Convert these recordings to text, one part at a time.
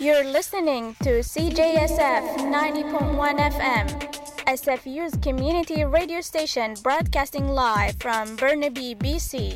You're listening to CJSF 90.1 FM, SFU's community radio station broadcasting live from Burnaby, BC.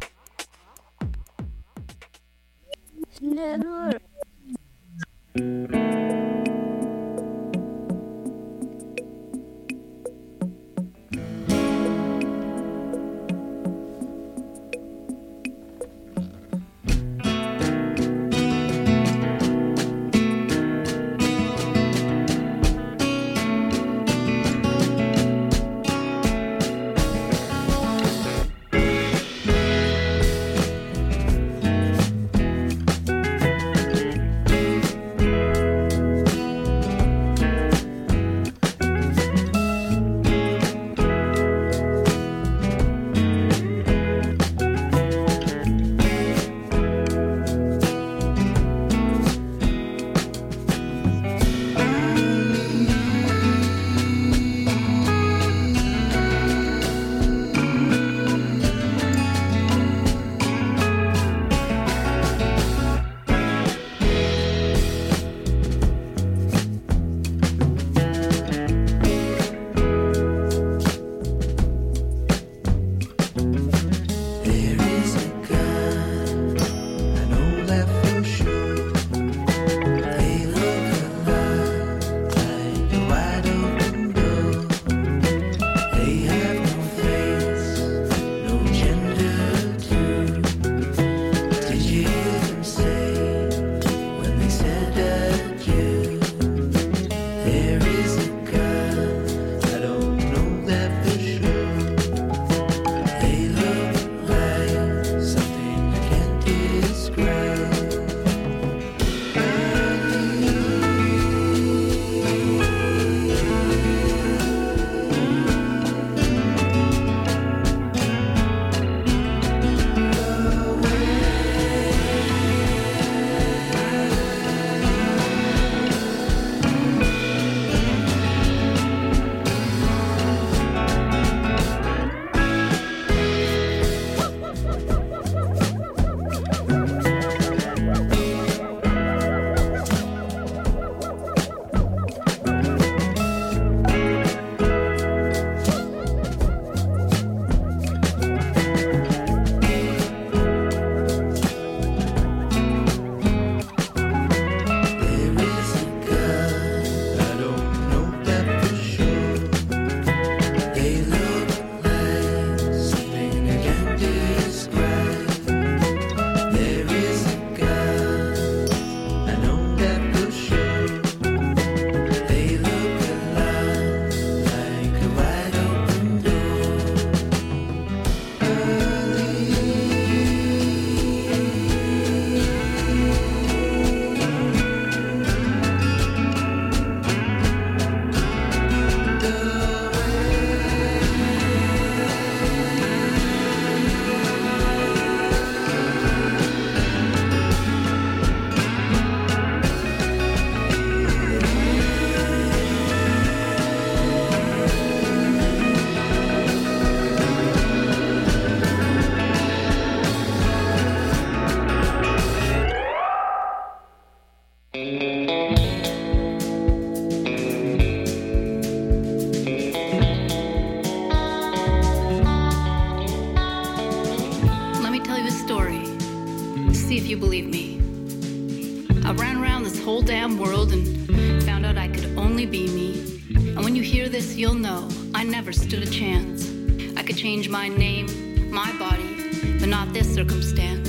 Change my name, my body, but not this circumstance.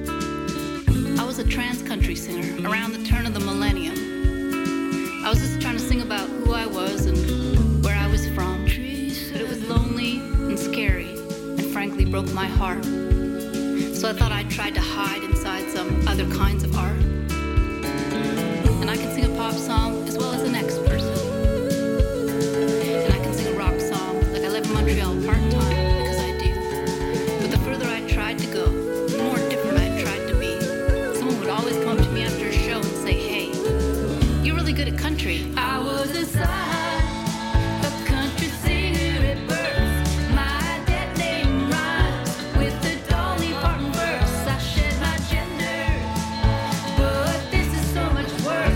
I was a trans country singer around the turn of the millennium. I was just trying to sing about who I was and where I was from, but it was lonely and scary and frankly broke my heart. So I thought I'd try to hide inside some other kinds of art. And I can sing a pop song as well as the next person. And I can sing a rock song like I live in Montreal part-time. I was a sign, a country singer at birth. My dead name rhymes with the Dolly Parton verse. I shed my gender, but this is so much worse.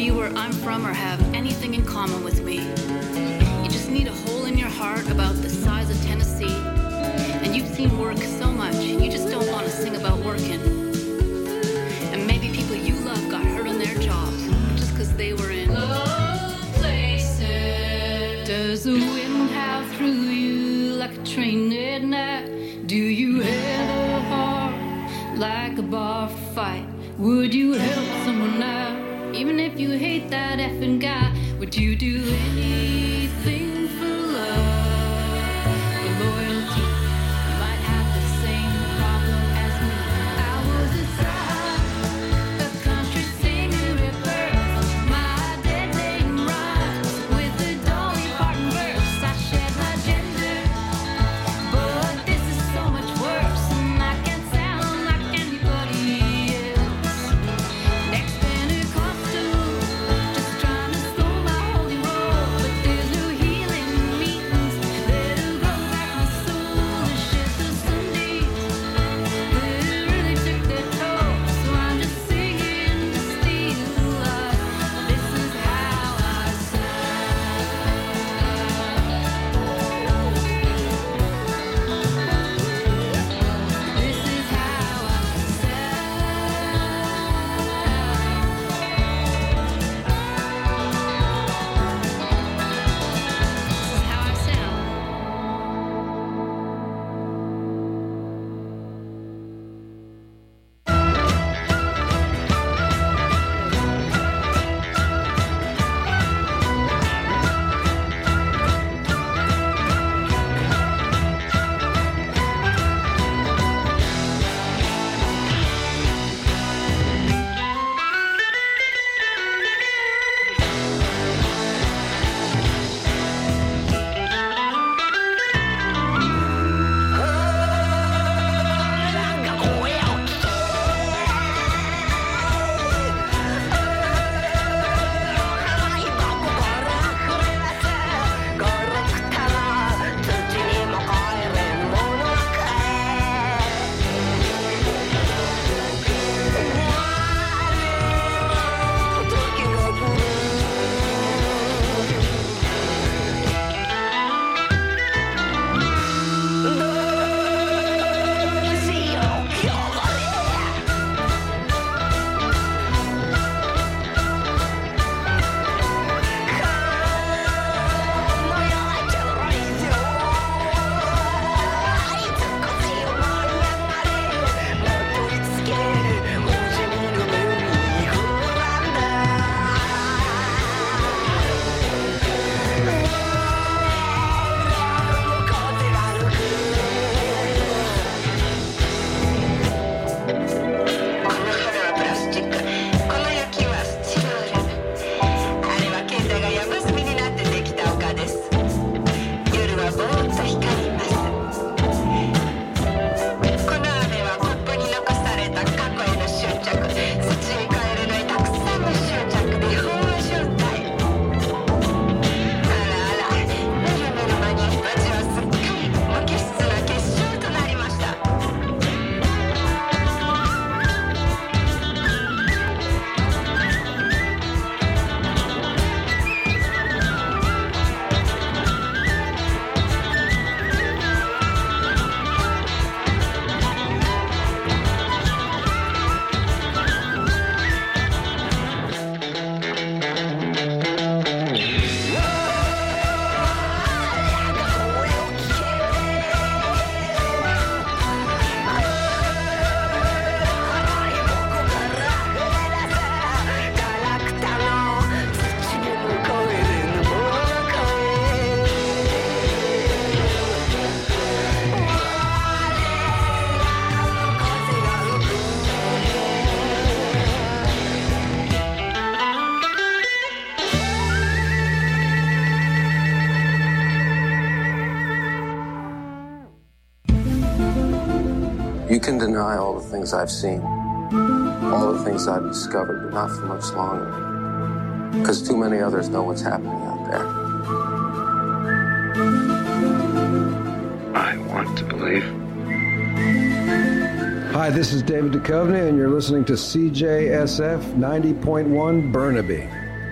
be where I'm from or have anything in common with me. You just need a hole in your heart about the size of Tennessee. And you've seen work so much, you just don't want to sing about working. And maybe people you love got hurt on their jobs just because they were in low places. Does the wind howl through you like a train at night? Do you have a heart like a bar fight? Would you help someone out, even if you hate that effing guy? Would you do anything for love, for loyalty? You might have the same problem as me. I was a son, a country singer at birth. My dead name rhymes with a Dolly Parton verse. I shed my gender, but this is so much worse, and I can't sound like anybody else. Next Pentecostal, just trying to slow my holy roll, but there's no healing meetings that'll grow back my soul and shed the Sundays that really took their toll. So I'm just singing to steal life. This is how I sound. This is how I You can deny all the things I've seen, all the things I've discovered, but not for much longer. Because too many others know what's happening out there. I want to believe. Hi, this is David Duchovny, and you're listening to CJSF 90.1 Burnaby.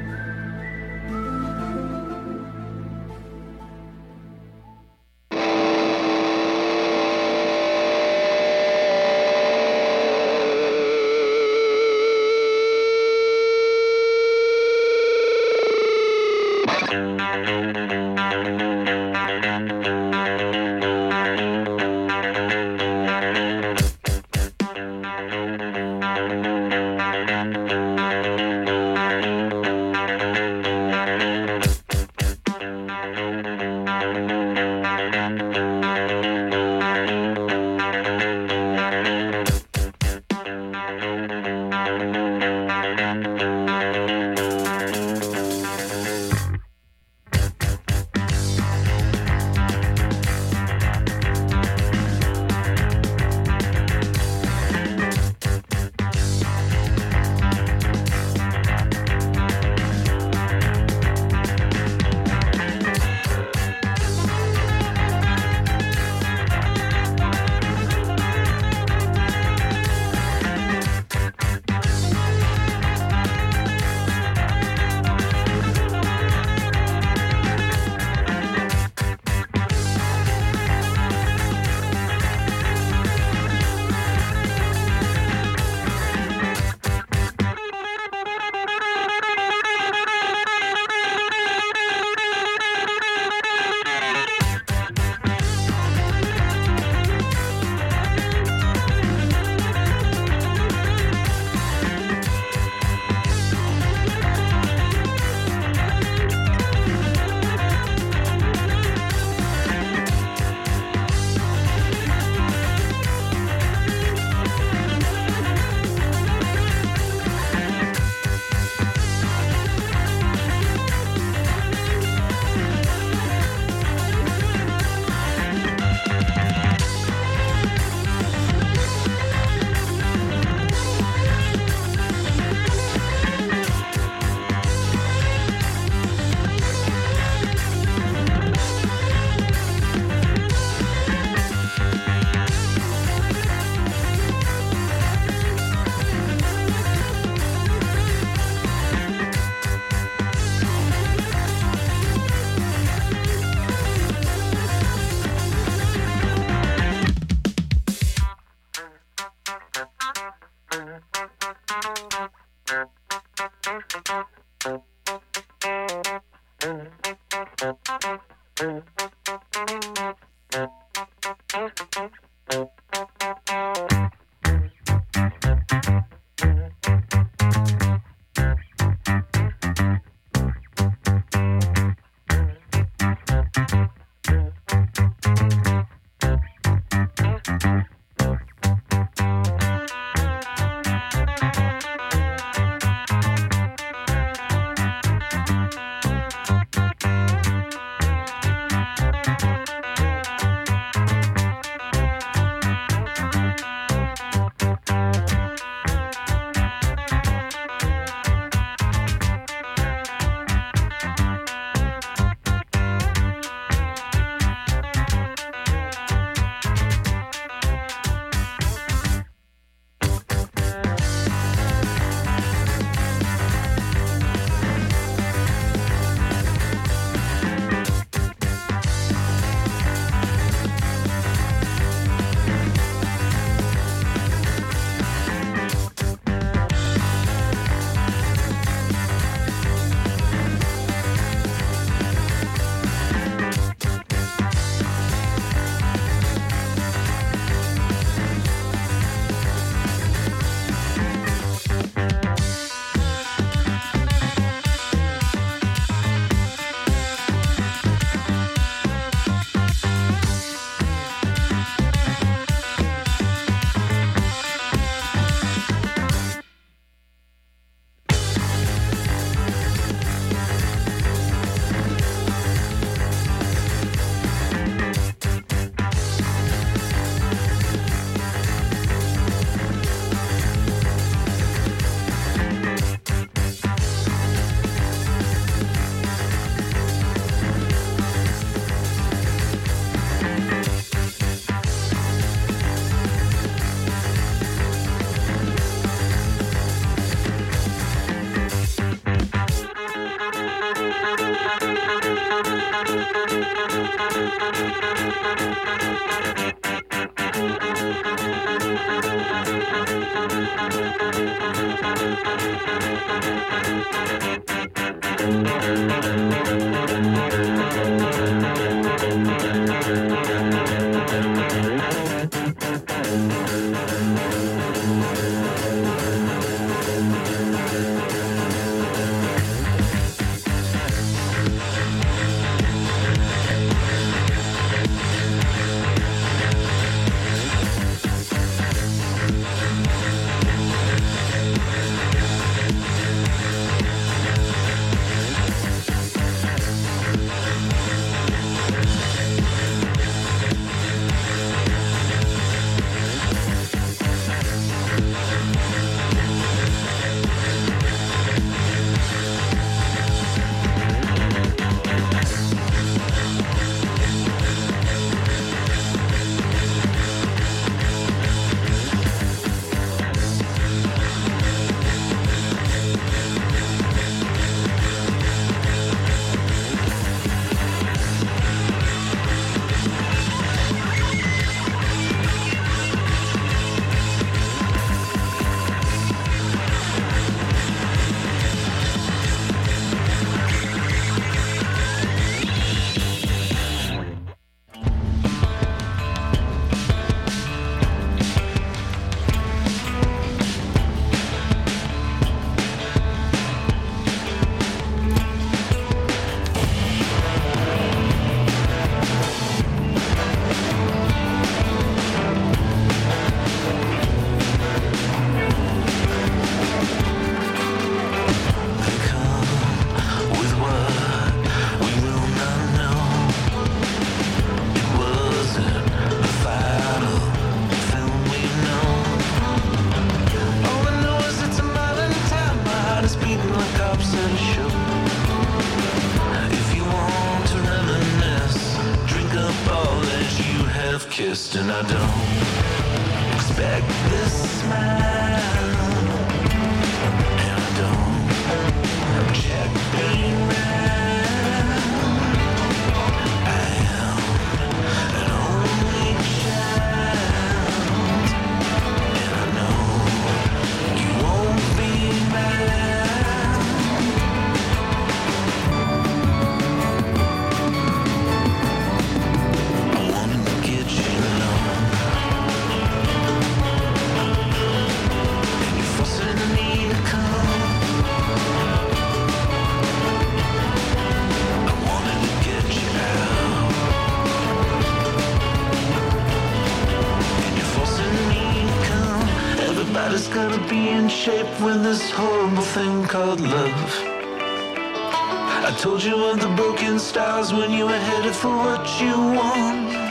Kissed and I don't expect this smile, and I don't check being round. I am an only child, and I know you won't be mine. I wanted to get you alone. Everybody's gotta be in shape with this horrible thing called love. I told you of the broken stars when you were headed for what you want.